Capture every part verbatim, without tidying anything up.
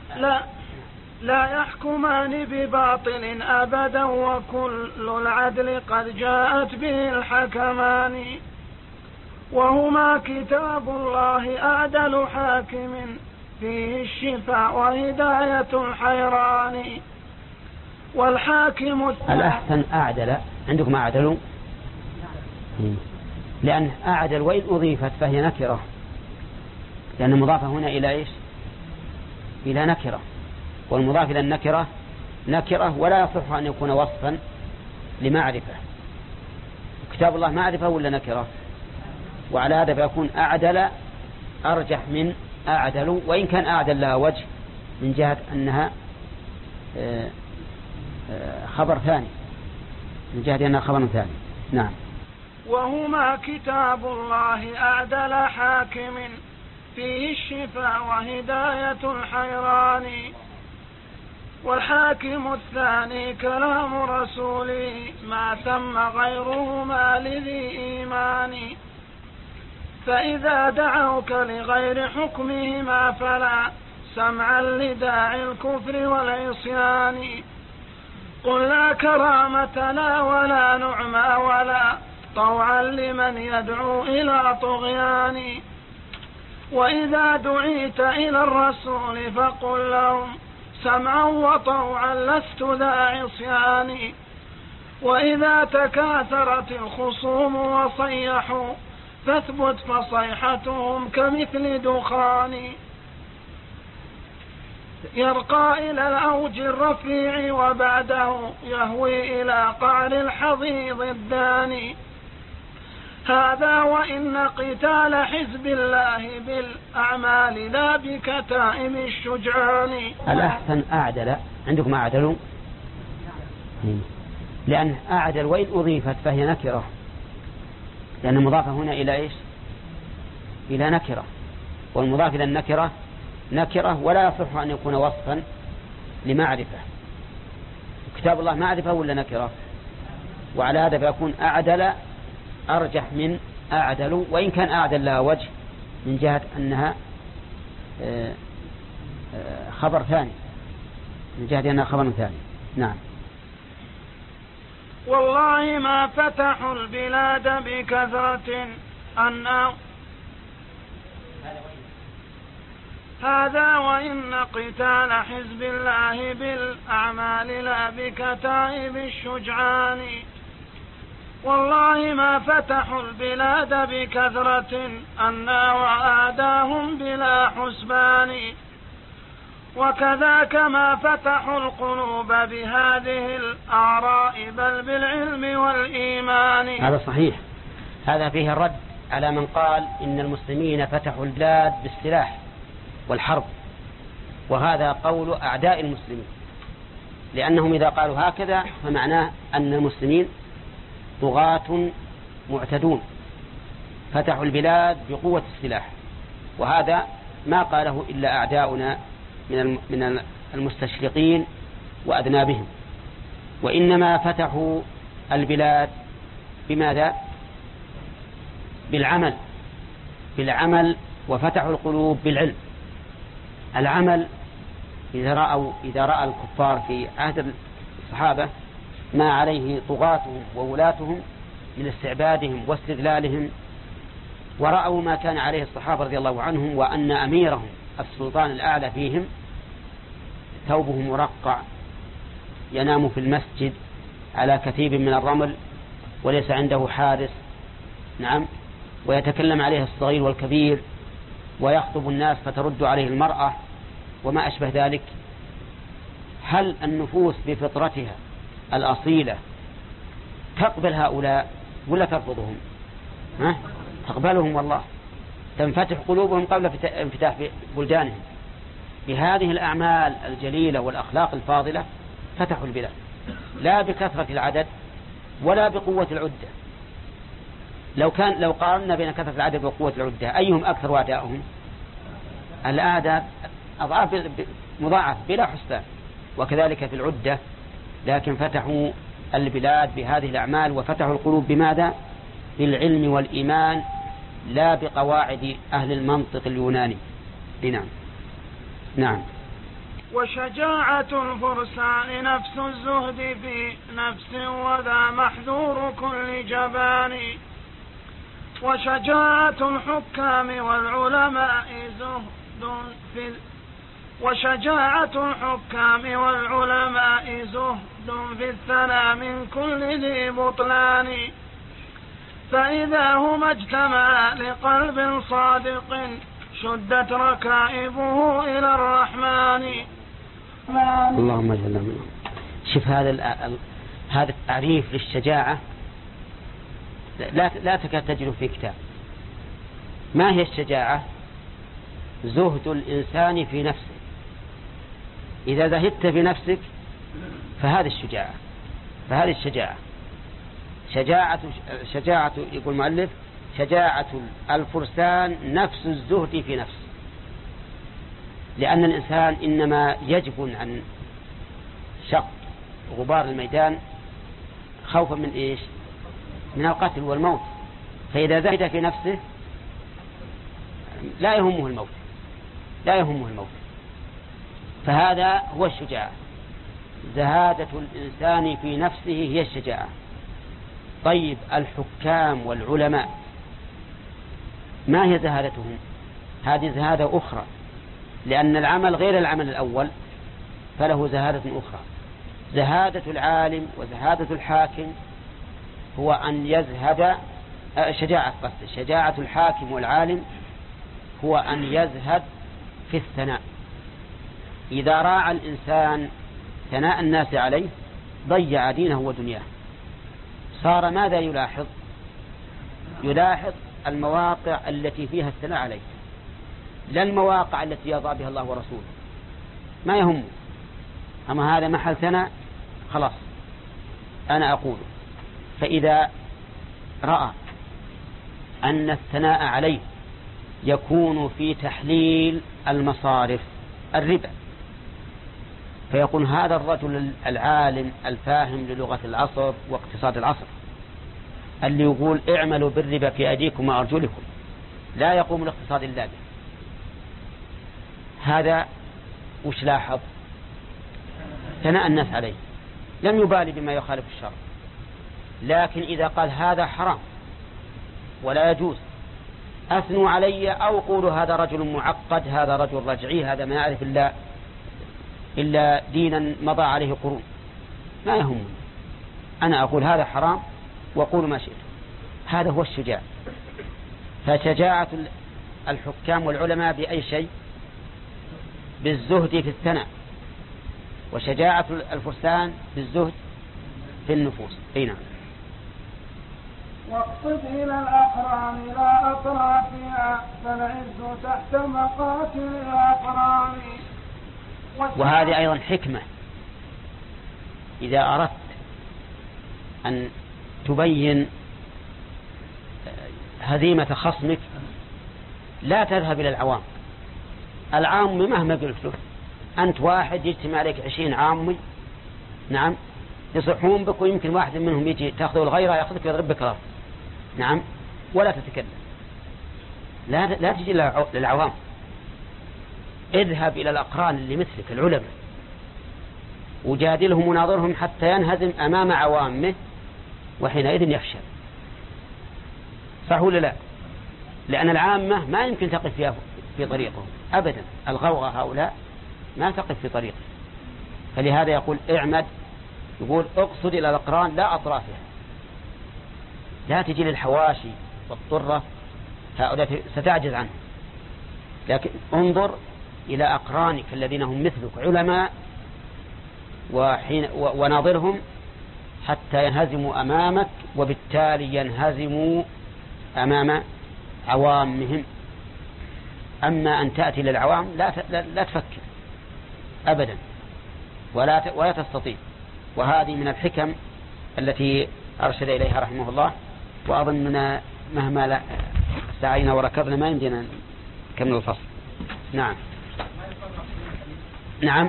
لا لا يحكمان بباطل أبدا وكل العدل قد جاءت به الحكمان وهما كتاب الله أعدل حاكم فيه الشفاء وهداية الحيران والحاكم الأحسن أعدل. عندكم أعدل؟ لأن أعدل وإن أضيفت فهي نكرة، لأن المضاف هنا إلى إيش؟ إلى نكرة، والمضاف إلى النكرة نكرة ولا يصح أن يكون وصفا لمعرفة. كتاب الله معرفة ولا نكرة؟ وعلى هذا فيكون أعدل أرجح من أعدل، وإن كان أعدل لها وجه من جهة أنها خبر ثاني، من جهة أنها خبر ثاني. نعم. وهما كتاب الله أعدل حاكم فيه الشفاء وهداية الحيران والحاكم الثاني كلام رسوله ما ثم غيرهما لذي إيمان فإذا دعوك لغير حكمهما فلا سمعا لداعي الكفر والعصيان قل لا كرامة لا ولا نعمى ولا طوعا لمن يدعو إلى طغيان وإذا دعيت إلى الرسول فقل لهم سمعا وطوعا لست ذا عصيان وإذا تكاثرت الخصوم وصيحوا فاثبت فصيحتهم كمثل دخان يرقى إلى الأوج الرفيع وبعده يهوي إلى قعر الحضيض الداني هذا وإن قتال حزب الله بالأعمال لا بكتائم الشجعان. الأحسن أعدل. عندكم أعدل؟ لأن أعدل وإن أضيفت فهي نكرة، لأن المضاف هنا إلى إيش؟ إلى نكرة، والمضاف إلى النكرة نكرة ولا يصح أن يكون وصفا لمعرفة. كتاب الله معرفة ولا نكرة؟ وعلى هذا فيكون أعدل أرجح من أعدل، وإن كان أعدل لها وجه من جهة أنها خبر ثاني، من جهة أنها خبر ثاني. نعم. والله ما فتحوا البلاد بكثرة أن هذا وإن قتال حزب الله بالأعمال لا بكتائب الشجعان والله ما فتحوا البلاد بكثرة أنا وآداهم بلا حسبان وكذاك ما فتحوا القلوب بهذه الآراء بل بالعلم والإيمان. هذا صحيح. هذا فيه الرد على من قال إن المسلمين فتحوا البلاد بالسلاح والحرب، وهذا قول أعداء المسلمين، لأنهم إذا قالوا هكذا فمعناه أن المسلمين طغاة معتدون فتحوا البلاد بقوة السلاح، وهذا ما قاله إلا أعداؤنا من المستشرقين وأذنابهم، وإنما فتحوا البلاد بماذا؟ بالعمل بالعمل وفتحوا القلوب بالعلم. العمل إذا رأوا إذا رأى الكفار في عهد الصحابة ما عليه طغاتهم وولاتهم من استعبادهم واستذلالهم، ورأوا ما كان عليه الصحابة رضي الله عنهم، وأن أميرهم السلطان الأعلى فيهم ثوبه مرقع ينام في المسجد على كثيب من الرمل وليس عنده حارس، نعم، ويتكلم عليه الصغير والكبير ويخطب الناس فترد عليه المرأة وما أشبه ذلك. هل النفوس بفطرتها الأصيلة تقبل هؤلاء ولا ترفضهم؟ ها؟ تقبلهم والله، تنفتح قلوبهم قبل انفتاح بلدانهم. بهذه الأعمال الجليلة والأخلاق الفاضلة فتحوا البلاد، لا بكثرة العدد ولا بقوة العدة. لو كان لو قارنا بين كثرة العدد وقوة العدة أيهم أكثر أعداؤهم؟ الأعداء أضعاف مضاعف بلا حسبان، وكذلك في العدة. لكن فتحوا البلاد بهذه الأعمال وفتحوا القلوب بماذا؟ بالعلم والإيمان، لا بقواعد أهل المنطق اليوناني. نعم. نعم. وشجاعة الفرسان نفس الزهد في نفس وذا محذور كل جبان وشجاعة الحكام والعلماء زهد في وشجاعة الحكام والعلماء زهد في الثنى من كل ذي بطلان فإذا هما اجتمعا لقلب صادق شدت ركائبه إلى الرحمن. اللهم اجعلنا منهم. شوف هذا هذا التعريف للشجاعة لا لا تكاد تجد في كتاب. ما هي الشجاعة؟ زهد الإنسان في نفسه. إذا زهدت في نفسك فهذه الشجاعة فهذه الشجاعة شجاعة شجاعة يقول المؤلف شجاعة الفرسان نفس الزهد في نفسه، لأن الإنسان إنما يجبن عن شق غبار الميدان خوفا من إيش؟ من القتل والموت. فإذا زهد في نفسه لا يهمه الموت لا يهمه الموت فهذا هو الشجاعة. زهادة الإنسان في نفسه هي الشجاعة. طيب الحكام والعلماء ما هي زهادتهم؟ هذه زهادة أخرى، لأن العمل غير العمل الأول فله زهادة أخرى. زهادة العالم وزهادة الحاكم هو أن يزهد شجاعة قصد شجاعة الحاكم والعالم هو أن يزهد في الثناء. إذا راعى الإنسان ثناء الناس عليه ضيع دينه ودنياه. صار ماذا يلاحظ؟ يلاحظ المواقع التي فيها الثناء عليه، لا المواقع التي يرضى بها الله ورسوله. ما يهم، أما هذا محل ثناء خلاص أنا أقول. فإذا رأى أن الثناء عليه يكون في تحليل المصارف الربا فيقول هذا الرجل العالم الفاهم للغة العصر واقتصاد العصر اللي يقول اعملوا بالربا في أيديكم وأرجلكم لا يقوم الاقتصاد إلا به. هذا وش لاحظ؟ ثناء الناس عليه، لم يبالي بما يخالف الشرع. لكن إذا قال هذا حرام ولا يجوز أثنوا علي أو قولوا هذا رجل معقد هذا رجل رجعي هذا ما يعرف إلا إلا دينا مضى عليه قرون، ما يهمني، أنا أقول هذا حرام وقولوا ما شئت. هذا هو الشجاع. فشجاعة الحكام والعلماء بأي شيء؟ بالزهد في الثناء، وشجاعة الفرسان بالزهد في النفوس. أي نعم. واقصد إلى الأقران لا أطرافها فالعز تحت مقاتل الأقران. وهذه أيضا حكمة. إذا أردت أن تبين هزيمة خصمك لا تذهب إلى العوام. العام مهما قلت له أنت واحد يجتمع عليك عشرين عامي نعم يصحون بك ويمكن واحد منهم يجي تأخذه الغيرة يأخذك ويضرب بك الأرض نعم ولا تتكلم. لا لا تجي للعوام، اذهب إلى الأقران اللي مثلك العلماء وجادلهم وناظرهم حتى ينهزم أمام عوامه وحينئذ يفشل. صح ولا لا؟ لأن العامة ما يمكن تقف فيها في طريقهم أبدا. الغوغة هؤلاء ما تقف في طريقه. فلهذا يقول اعمد، يقول اقصد إلى الأقران لا أطرافها. لا تجي للحواشي والطرة هؤلاء ستعجز عنه، لكن انظر إلى أقرانك الذين هم مثلك علماء وحين وناظرهم حتى ينهزموا أمامك وبالتالي ينهزموا أمام عوامهم. أما أن تأتي للعوام لا لا تفكر أبدا ولا ولا تستطيع. وهذه من الحكم التي أرشد إليها رحمه الله. وأظننا مهما سعينا وركضنا ما يمدينا نكمل الفصل. نعم نعم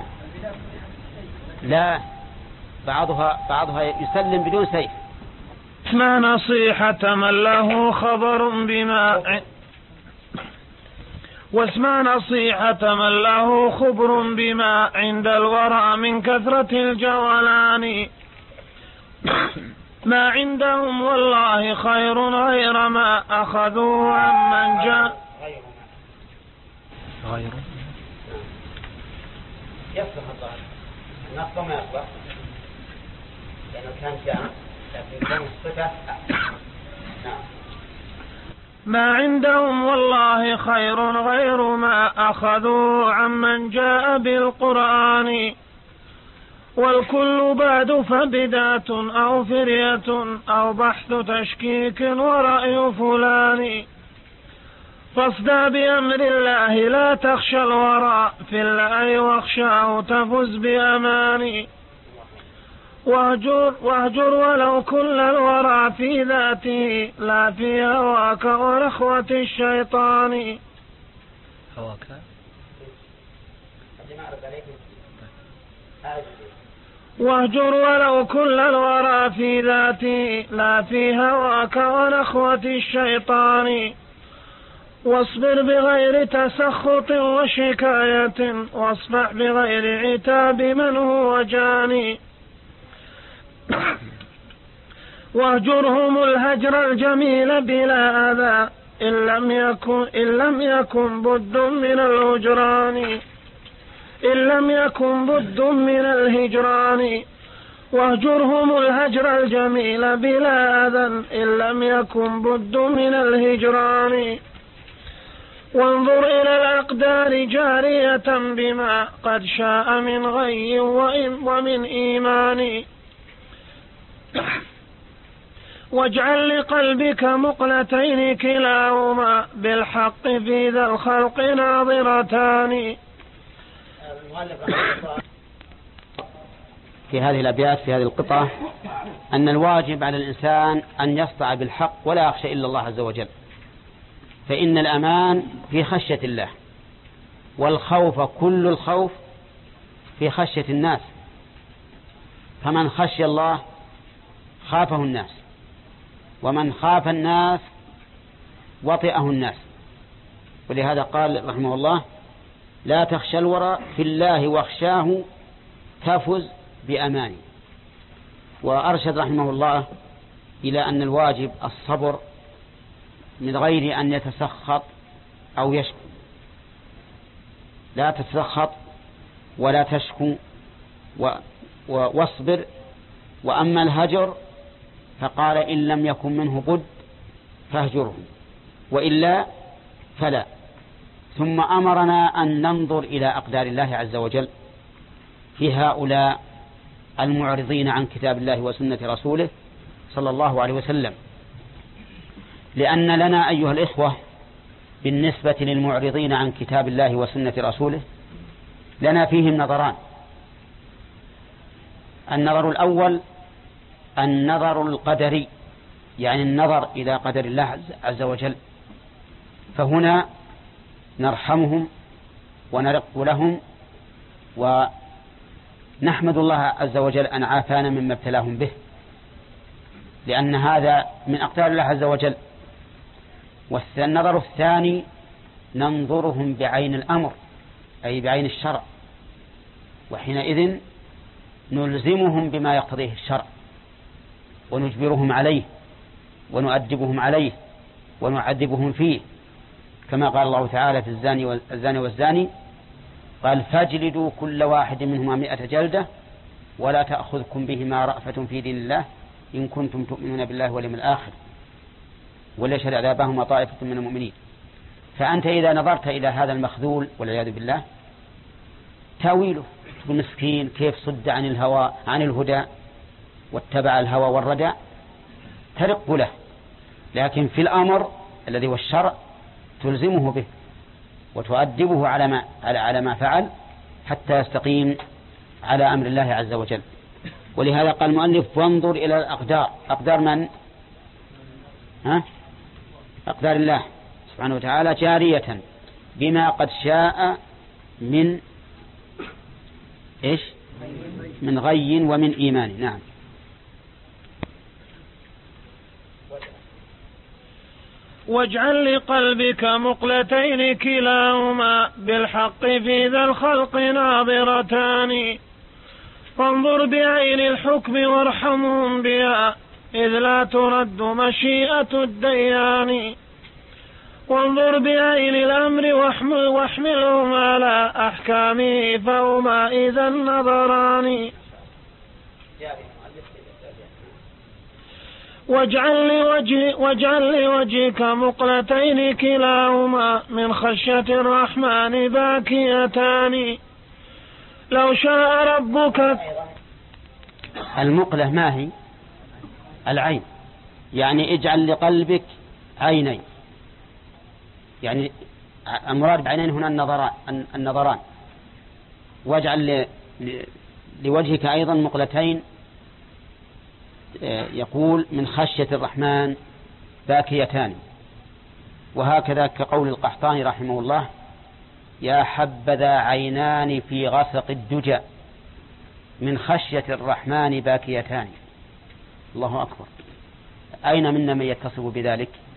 لا بعضها بعضها يسلم بدون سيف. ما نصيحة من له خبر بما واسمع نصيحة من له خبر بما عند الورى من كثرة الجولان. ما عندهم والله خير غير ما أخذوا عمن جاء غير يصلح الظاهر النص ما يصلح لأنه كان جاء لكن كان الصفة. نعم. ما عندهم والله خير غير ما أخذوا عمن جاء بالقرآن. والكل بعد فبدات أو فرية أو بحث تشكيك ورأي فلان. فاصدع بأمر الله لا تخشى الورى في الله واخشاه تفز بأمان. واهجر, واهجر ولو كل الورى في ذاته لا في هواك ونخوة الشيطان. هواك واهجر ولو كل الورى في ذاته لا في هواك ونخوة الشيطان. واصبر بغير تسخط وشكاية واصفح بغير عتاب من هو جاني. واهجرهم الهجر الجميل بلا أذى إن لم يكن, إن لم يكن بد من الهجران إن لم يكن بد من الهجران. واهجرهم الهجر الجميل بلا أذى إن لم يكن بد من الهجران. وانظر إلى الأقدار جارية بما قد شاء من غي ومن إيمان. واجعل لقلبك مقلتين كلاهما بالحق في ذا الخلق ناظرتان. في هذه الأبيات في هذه القطعة أن الواجب على الإنسان أن يصدع بالحق ولا يخشى إلا الله عز وجل، فإن الأمان في خشية الله، والخوف كل الخوف في خشية الناس، فمن خشي الله خافه الناس، ومن خاف الناس وطئه الناس. ولهذا قال رحمه الله لا تخشى الورى في الله واخشاه تفز بأماني. وأرشد رحمه الله إلى أن الواجب الصبر من غير أن يتسخط أو يشكو. لا تتسخط ولا تشكو و... و... واصبر. وأما الهجر فقال إن لم يكن منه بد فاهجره وإلا فلا. ثم أمرنا أن ننظر إلى أقدار الله عز وجل في هؤلاء المعرضين عن كتاب الله وسنة رسوله صلى الله عليه وسلم، لأن لنا أيها الإخوة بالنسبة للمعرضين عن كتاب الله وسنة رسوله لنا فيهم نظران. النظر الأول النظر القدري، يعني النظر إلى قدر الله عز وجل، فهنا نرحمهم ونرق لهم ونحمد الله عز وجل أن عافانا مما ابتلاهم به، لأن هذا من أقدار الله عز وجل. والنظر الثاني ننظرهم بعين الأمر أي بعين الشرع، وحينئذ نلزمهم بما يقتضيه الشرع ونجبرهم عليه ونؤدبهم عليه ونعذبهم فيه، كما قال الله تعالى في الزاني والزاني والزاني قال فاجلدوا كل واحد منهما مئة جلدة ولا تأخذكم بهما رأفة في دين الله إن كنتم تؤمنون بالله واليوم الآخر وليشهد عذابهما طائفة من المؤمنين. فأنت إذا نظرت إلى هذا المخذول والعياذ بالله تاويله مسكين كيف صد عن الهوى عن الهدى واتبع الهوى والردى ترق له، لكن في الأمر الذي هو الشرع تلزمه به وتؤدبه على ما على ما فعل حتى يستقيم على أمر الله عز وجل. ولهذا قال المؤلف وانظر إلى الأقدار. أقدار من؟ ها؟ أقدار الله سبحانه وتعالى جارية بما قد شاء من إيش؟ من غي ومن إيمان. نعم. واجعل لقلبك مقلتين كلاهما بالحق في ذا الخلق ناظرتان فانظر بعين الحكم وارحمهم بها إذ لا ترد مشيئة الديان وانظر بعين الأمر واحملهم على أحكامه فهما إذا النظران واجعل لوجه واجعل لوجهك مقلتين كلاهما من خشية الرحمن باكيتان لو شاء ربك. المقلة ما هي؟ العين، يعني اجعل لقلبك عينين، يعني المراد بعينين هنا النظران النظران واجعل لوجهك أيضا مقلتين، يقول من خشية الرحمن باكيتان. وهكذا كقول القحطاني رحمه الله يا حبذا عينان في غسق الدجى من خشية الرحمن باكيتان. الله أكبر. أين منا من يتصف بذلك؟